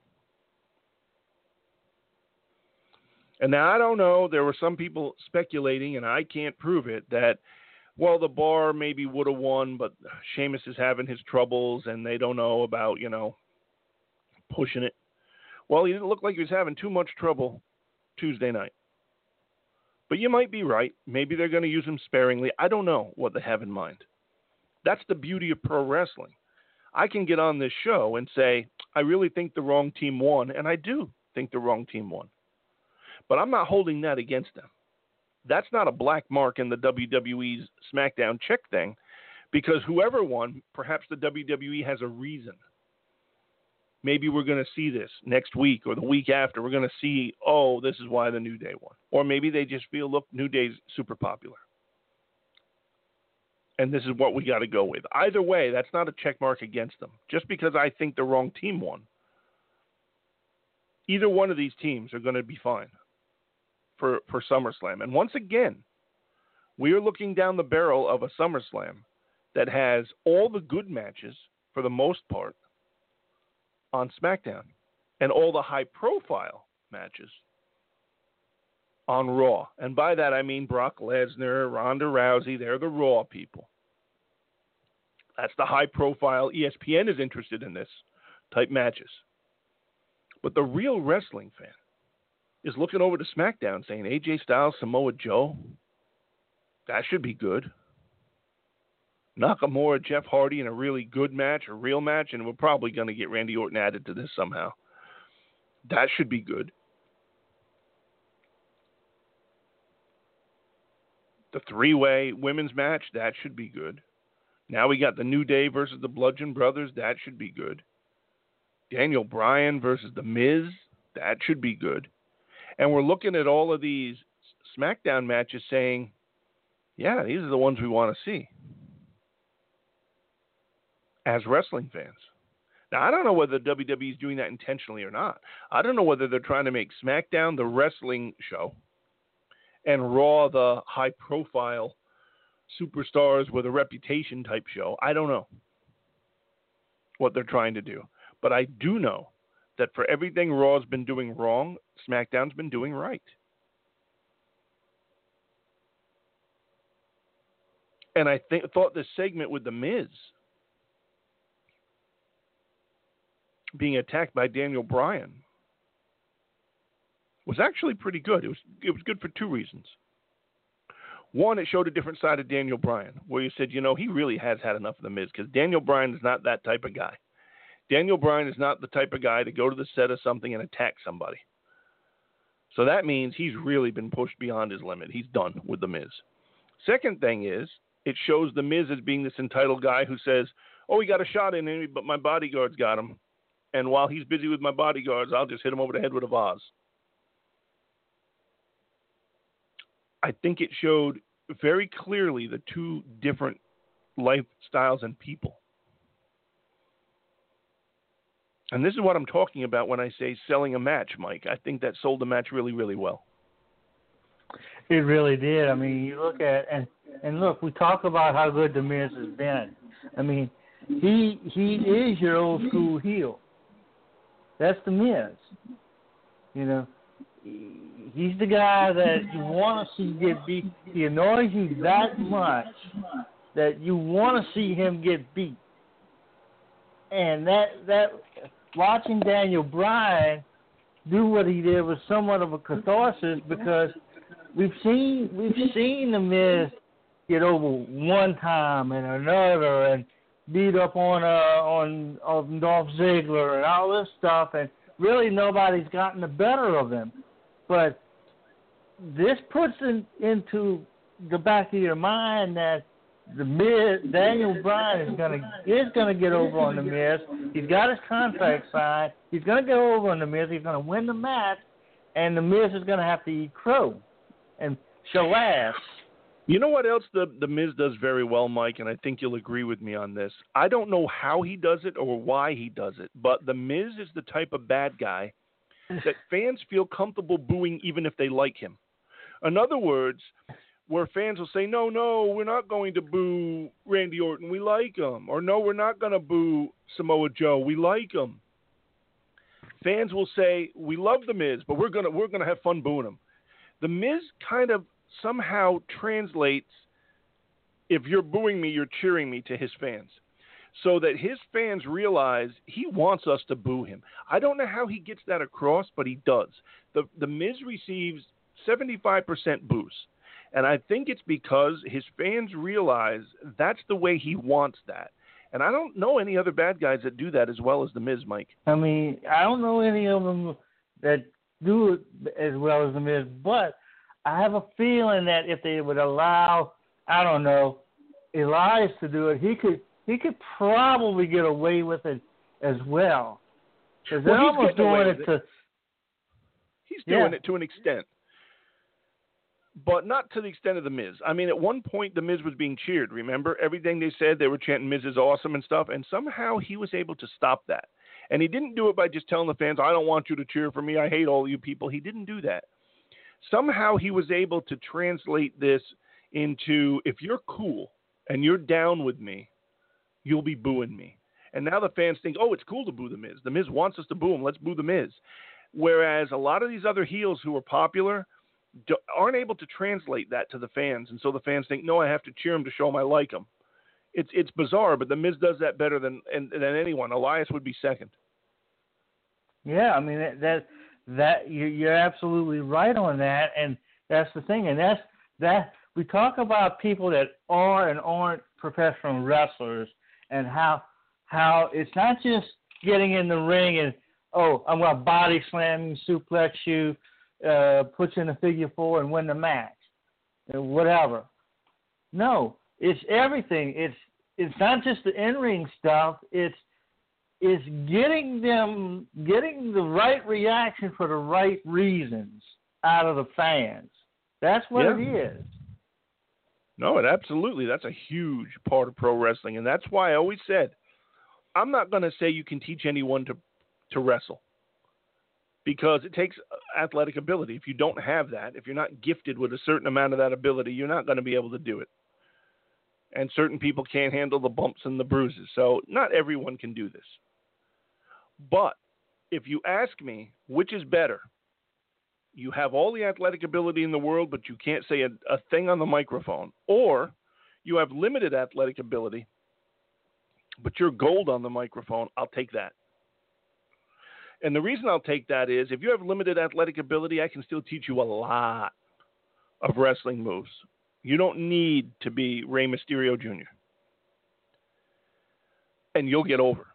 Speaker 2: And now, I don't know, there were some people speculating, and I can't prove it, that, well, the Bar maybe would have won, but Sheamus is having his troubles, and they don't know about, you know, pushing it. Well, he didn't look like he was having too much trouble Tuesday night. But you might be right. Maybe they're going to use him sparingly. I don't know what they have in mind. That's the beauty of pro wrestling. I can get on this show and say, I really think the wrong team won, and I do think the wrong team won. But I'm not holding that against them. That's not a black mark in the W W E's SmackDown check thing, because whoever won, perhaps the W W E has a reason. Maybe we're going to see this next week or the week after. We're going to see, oh, this is why the New Day won. Or maybe they just feel, look, New Day's super popular. And this is what we got to go with. Either way, that's not a check mark against them. Just because I think the wrong team won. Either one of these teams are going to be fine for, for SummerSlam. And once again, we are looking down the barrel of a SummerSlam that has all the good matches, for the most part, on SmackDown. And all the high-profile matches on Raw. And by that I mean Brock Lesnar, Ronda Rousey, they're the Raw people. That's the high profile. E S P N is interested in this type matches. But the real wrestling fan is looking over to SmackDown saying, A J Styles, Samoa Joe, that should be good. Nakamura, Jeff Hardy in a really good match, a real match, and we're probably going to get Randy Orton added to this somehow. That should be good. The three-way women's match, that should be good. Now we got the New Day versus the Bludgeon Brothers, that should be good. Daniel Bryan versus The Miz, that should be good. And we're looking at all of these SmackDown matches saying, yeah, these are the ones we want to see as wrestling fans. Now, I don't know whether W W E is doing that intentionally or not. I don't know whether they're trying to make SmackDown the wrestling show and Raw the high-profile superstars with a reputation type show. I don't know what they're trying to do. But I do know that for everything Raw's been doing wrong, SmackDown's been doing right. And I think thought this segment with The Miz being attacked by Daniel Bryan was actually pretty good. It was it was good for two reasons. One, it showed a different side of Daniel Bryan, where you said, you know, he really has had enough of The Miz, because Daniel Bryan is not that type of guy. Daniel Bryan is not the type of guy to go to the set of something and attack somebody. So that means he's really been pushed beyond his limit. He's done with The Miz. Second thing is, it shows The Miz as being this entitled guy who says, oh, he got a shot in me, but my bodyguards got him. And while he's busy with my bodyguards, I'll just hit him over the head with a vase. I think it showed very clearly the two different lifestyles and people. And this is what I'm talking about when I say selling a match, Mike. I think that sold the match really, really well.
Speaker 1: It really did. I mean, you look at and and look, we talk about how good The Miz has been. I mean, he he is your old school heel. That's The Miz. You know, he's the guy that you want to see get beat. He annoys you that much that you want to see him get beat. And that that watching Daniel Bryan do what he did was somewhat of a catharsis, because we've seen we've seen The Miz get over one time and another and beat up on uh, on on Dolph Ziggler and all this stuff, and really nobody's gotten the better of him. But this puts in, into the back of your mind that the Miz, Daniel Bryan is gonna is gonna get over on The Miz. He's got his contract signed. He's gonna get over on The Miz. He's gonna win the match, and The Miz is gonna have to eat crow and show ass.
Speaker 2: You know what else the, the Miz does very well, Mike, and I think you'll agree with me on this. I don't know how he does it or why he does it, but The Miz is the type of bad guy that fans feel comfortable booing even if they like him. In other words, where fans will say, no, no, we're not going to boo Randy Orton, we like him. Or no, we're not going to boo Samoa Joe, we like him. Fans will say, we love The Miz, but we're going to we're going to have fun booing him. The Miz kind of somehow translates, if you're booing me, you're cheering me, to his fans, so that his fans realize he wants us to boo him. I don't know how he gets that across, but he does. The the Miz receives seventy-five percent boos, and I think it's because his fans realize that's the way he wants that. And I don't know any other bad guys that do that as well as The Miz, Mike.
Speaker 1: I mean, I don't know any of them that do it as well as The Miz, but I have a feeling that if they would allow, I don't know, Elias to do it, he could he could probably get away with it as well. Because
Speaker 2: well,
Speaker 1: they're almost doing it, it to...
Speaker 2: He's doing
Speaker 1: yeah.
Speaker 2: it to an extent. But not to the extent of The Miz. I mean, at one point, The Miz was being cheered, remember? Everything they said, they were chanting, Miz is awesome and stuff, and somehow he was able to stop that. And he didn't do it by just telling the fans, I don't want you to cheer for me, I hate all you people. He didn't do that. Somehow he was able to translate this into, if you're cool and you're down with me, you'll be booing me. And now the fans think, oh, it's cool to boo The Miz. The Miz wants us to boo him. Let's boo The Miz. Whereas a lot of these other heels who are popular aren't able to translate that to the fans. And so the fans think, no, I have to cheer him to show him I like him. It's it's bizarre, but The Miz does that better than than anyone. Elias would be second.
Speaker 1: Yeah, I mean, that... that That you're absolutely right on that, and that's the thing. And that's that we talk about people that are and aren't professional wrestlers, and how how it's not just getting in the ring and oh, I'm going to body slam you, suplex you, uh, put you in a figure four and win the match, whatever. No, it's everything. It's it's not just the in-ring stuff. It's is getting them, getting the right reaction for the right reasons out of the fans. That's what
Speaker 2: yeah.
Speaker 1: it is.
Speaker 2: No, it absolutely. That's a huge part of pro wrestling, and that's why I always said, I'm not going to say you can teach anyone to to wrestle, because it takes athletic ability. If you don't have that, if you're not gifted with a certain amount of that ability, you're not going to be able to do it. And certain people can't handle the bumps and the bruises, so not everyone can do this. But if you ask me which is better, you have all the athletic ability in the world, but you can't say a, a thing on the microphone, or you have limited athletic ability, but you're gold on the microphone, I'll take that. And the reason I'll take that is if you have limited athletic ability, I can still teach you a lot of wrestling moves. You don't need to be Rey Mysterio Junior And you'll get over.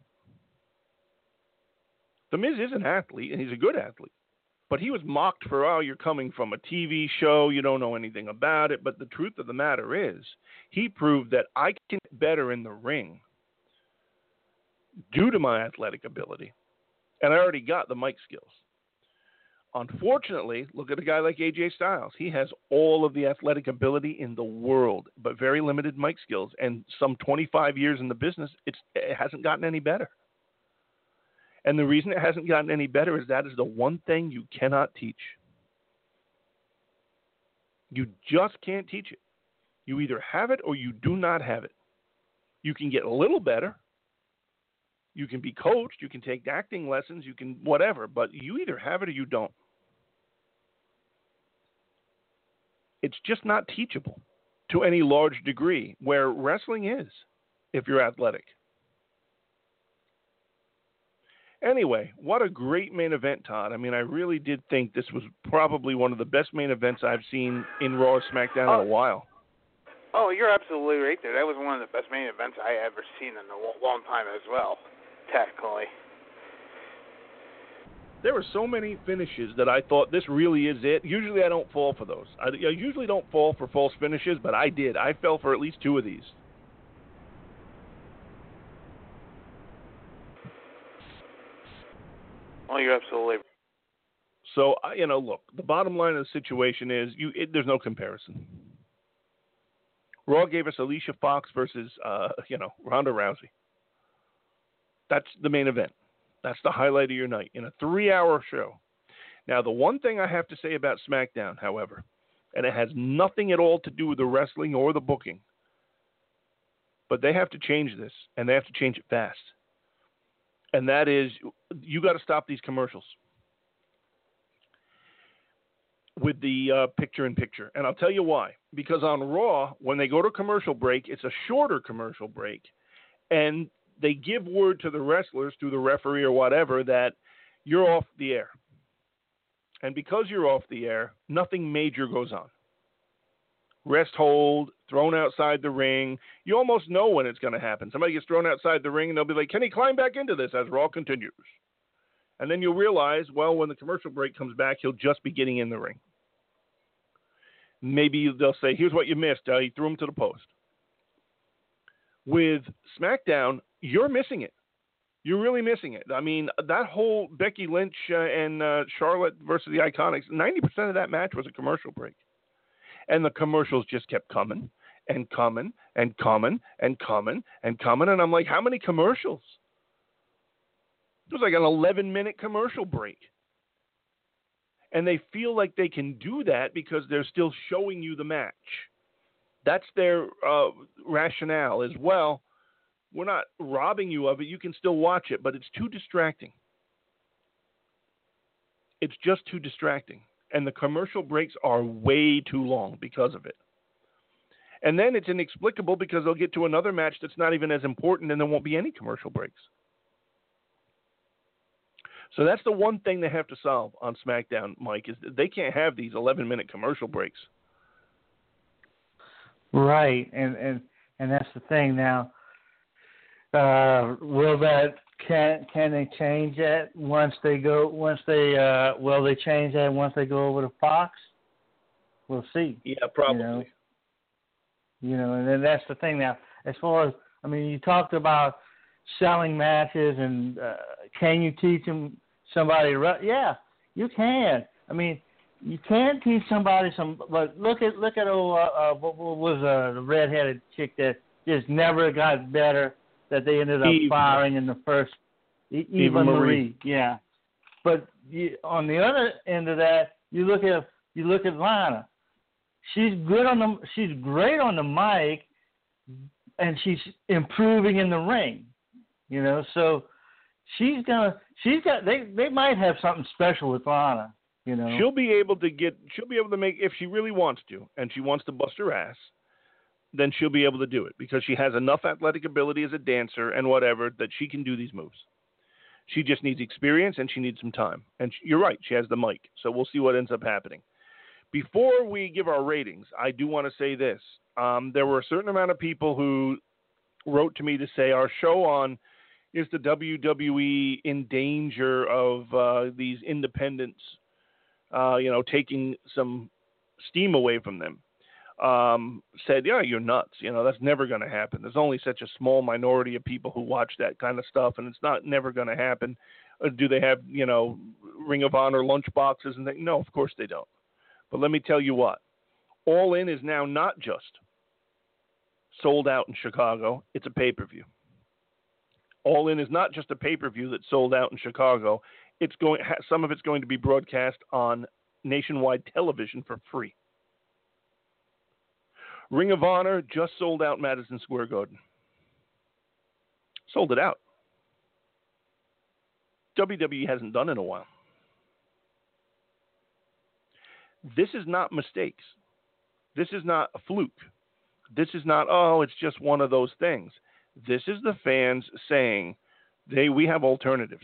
Speaker 2: The Miz is an athlete, and he's a good athlete. But he was mocked for, oh, you're coming from a T V show, you don't know anything about it. But the truth of the matter is, he proved that I can get better in the ring due to my athletic ability. And I already got the mic skills. Unfortunately, look at a guy like A J Styles. He has all of the athletic ability in the world, but very limited mic skills. And some twenty-five years in the business, it's, it hasn't gotten any better. And the reason it hasn't gotten any better is that is the one thing you cannot teach. You just can't teach it. You either have it or you do not have it. You can get a little better. You can be coached. You can take acting lessons. You can whatever. But you either have it or you don't. It's just not teachable to any large degree, where wrestling is if you're athletic. Anyway, what a great main event, Todd. I mean, I really did think this was probably one of the best main events I've seen in Raw or SmackDown oh. in a while.
Speaker 3: Oh, you're absolutely right there. That was one of the best main events I ever seen in a long time as well, technically.
Speaker 2: There were so many finishes that I thought this really is it. Usually I don't fall for those. I, I usually don't fall for false finishes, but I did. I fell for at least two of these.
Speaker 3: Oh, you're absolutely right.
Speaker 2: So, you know, look, the bottom line of the situation is you. It, there's no comparison. Raw gave us Alicia Fox versus, uh, you know, Ronda Rousey. That's the main event. That's the highlight of your night in a three-hour show. Now, the one thing I have to say about SmackDown, however, and it has nothing at all to do with the wrestling or the booking, but they have to change this, and they have to change it fast. And that is, you got to stop these commercials with the uh, picture-in-picture. And I'll tell you why. Because on Raw, when they go to commercial break, it's a shorter commercial break. And they give word to the wrestlers, through the referee or whatever, that you're off the air. And because you're off the air, nothing major goes on. Rest hold, thrown outside the ring. You almost know when it's going to happen. Somebody gets thrown outside the ring, and they'll be like, can he climb back into this as Raw continues? And then you'll realize, well, when the commercial break comes back, he'll just be getting in the ring. Maybe they'll say, here's what you missed. Uh, he threw him to the post. With SmackDown, you're missing it. You're really missing it. I mean, that whole Becky Lynch uh, and uh, Charlotte versus the Iconics, ninety percent of that match was a commercial break. And the commercials just kept coming and coming and coming and coming and coming. And I'm like, how many commercials? It was like an eleven-minute commercial break. And they feel like they can do that because they're still showing you the match. That's their uh, rationale as well. We're not robbing you of it. You can still watch it, but it's too distracting. It's just too distracting. And the commercial breaks are way too long because of it. And then it's inexplicable because they'll get to another match that's not even as important, and there won't be any commercial breaks. So that's the one thing they have to solve on SmackDown, Mike, is that they can't have these eleven-minute commercial breaks.
Speaker 1: Right, and, and, and that's the thing now. Uh, will that can can they change that once they go once they uh, will they change that once they go over to Fox? We'll see.
Speaker 2: Yeah, probably.
Speaker 1: You know, you know, and then that's the thing now. As far as I mean, you talked about selling matches and uh, can you teach them somebody? Yeah, you can. I mean, you can teach somebody some. But look at look at old uh, uh, what, what was uh, the redheaded chick that just never got better. That they ended up Eve. firing in the first, Eva, Eva Marie. Marie. Yeah, but you, on the other end of that, you look at you look at Lana. She's good on the, she's great on the mic, and she's improving in the ring. You know, so she's gonna she's got. They they might have something special with Lana. You know,
Speaker 2: she'll be able to get. She'll be able to make if she really wants to, and she wants to bust her ass. Then she'll be able to do it because she has enough athletic ability as a dancer and whatever that she can do these moves. She just needs experience and she needs some time. And she, you're right, she has the mic. So we'll see what ends up happening. Before we give our ratings, I do want to say this. Um, there were a certain amount of people who wrote to me to say our show on is the W W E in danger of uh, these independents, uh, you know, taking some steam away from them. Um, said, yeah, you're nuts. You know, that's never going to happen. There's only such a small minority of people who watch that kind of stuff, and it's not never going to happen. Uh, do they have, you know, Ring of Honor lunch boxes and things? No, of course they don't. But let me tell you what. All In is now not just sold out in Chicago. It's a pay-per-view. All In is not just a pay-per-view that's sold out in Chicago. It's going. Some of it's going to be broadcast on nationwide television for free. Ring of Honor just sold out Madison Square Garden. Sold it out. W W E hasn't done it in a while. This is not mistakes. This is not a fluke. This is not, oh, it's just one of those things. This is the fans saying, they, we have alternatives.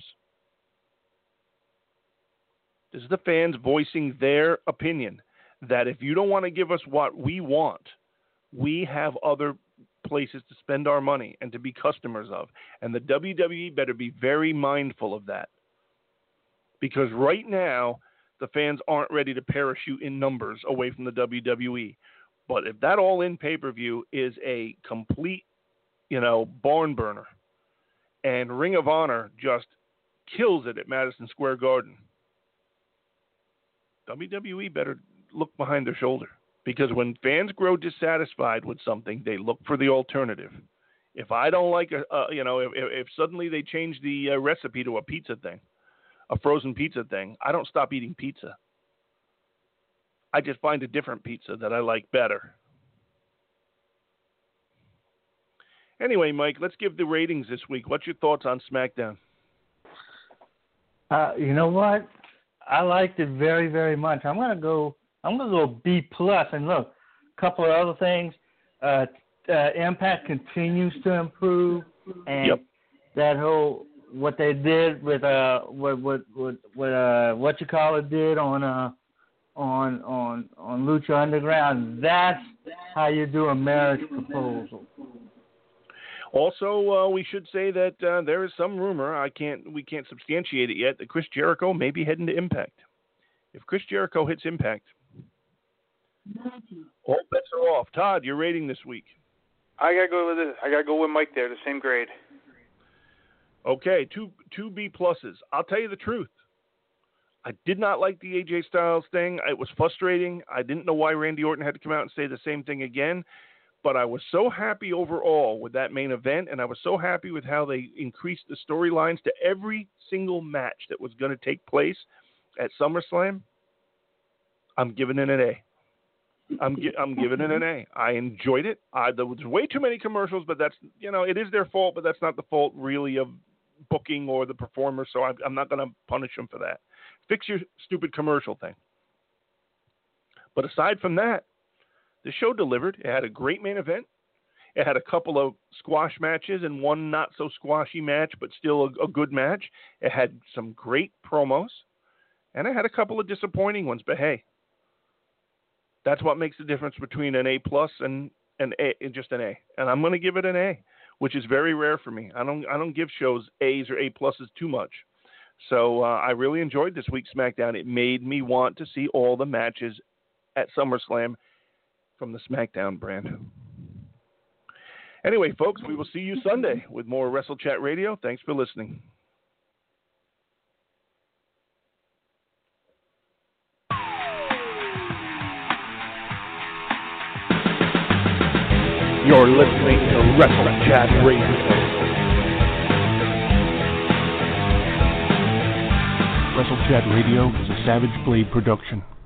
Speaker 2: This is the fans voicing their opinion that if you don't want to give us what we want, we have other places to spend our money and to be customers of. And the W W E better be very mindful of that. Because right now, the fans aren't ready to parachute in numbers away from the W W E. But if that All In pay-per-view is a complete, you know, barn burner, and Ring of Honor just kills it at Madison Square Garden, W W E better look behind their shoulder. Because when fans grow dissatisfied with something, they look for the alternative. If I don't like a, uh, you know, if, if suddenly they change the uh, recipe to a pizza thing, a frozen pizza thing, I don't stop eating pizza. I just find a different pizza that I like better. Anyway, Mike, let's give the ratings this week. What's your thoughts on SmackDown?
Speaker 1: Uh, you know what? I liked it very, very much. I'm gonna go. I'm gonna go B plus. And look, a couple of other things. Uh, uh, Impact continues to improve, and
Speaker 2: yep.
Speaker 1: that whole what they did with uh what what what what uh what you call it did on uh on on on Lucha Underground. That's how you do a marriage proposal.
Speaker 2: Also, uh, we should say that uh, there is some rumor. I can't. We can't substantiate it yet. That Chris Jericho may be heading to Impact. If Chris Jericho hits Impact, all bets are off. Todd, your rating this week?
Speaker 3: I gotta go with it. I gotta go with Mike there. The same grade.
Speaker 2: Okay, two two B pluses. I'll tell you the truth. I did not like the A J Styles thing. It was frustrating. I didn't know why Randy Orton had to come out and say the same thing again. But I was so happy overall with that main event, and I was so happy with how they increased the storylines to every single match that was going to take place at SummerSlam. I'm giving it an A. I'm gi- I'm giving it an A. I enjoyed it. I, there was way too many commercials, but that's, you know, it is their fault, but that's not the fault really of booking or the performer, so I'm, I'm not going to punish them for that. Fix your stupid commercial thing. But aside from that, the show delivered. It had a great main event. It had a couple of squash matches and one not so squashy match, but still a, a good match. It had some great promos, and it had a couple of disappointing ones. But hey, that's what makes the difference between an A plus and an A, just an A. And I'm going to give it an A, which is very rare for me. I don't I don't give shows A's or A pluses too much. So uh, I really enjoyed this week's SmackDown. It made me want to see all the matches at SummerSlam from the SmackDown brand. Anyway, folks, we will see you Sunday with more Wrestle Chat Radio. Thanks for listening. You're listening to Wrestle Chat Radio. Wrestle Chat Radio is a Savage Blade production.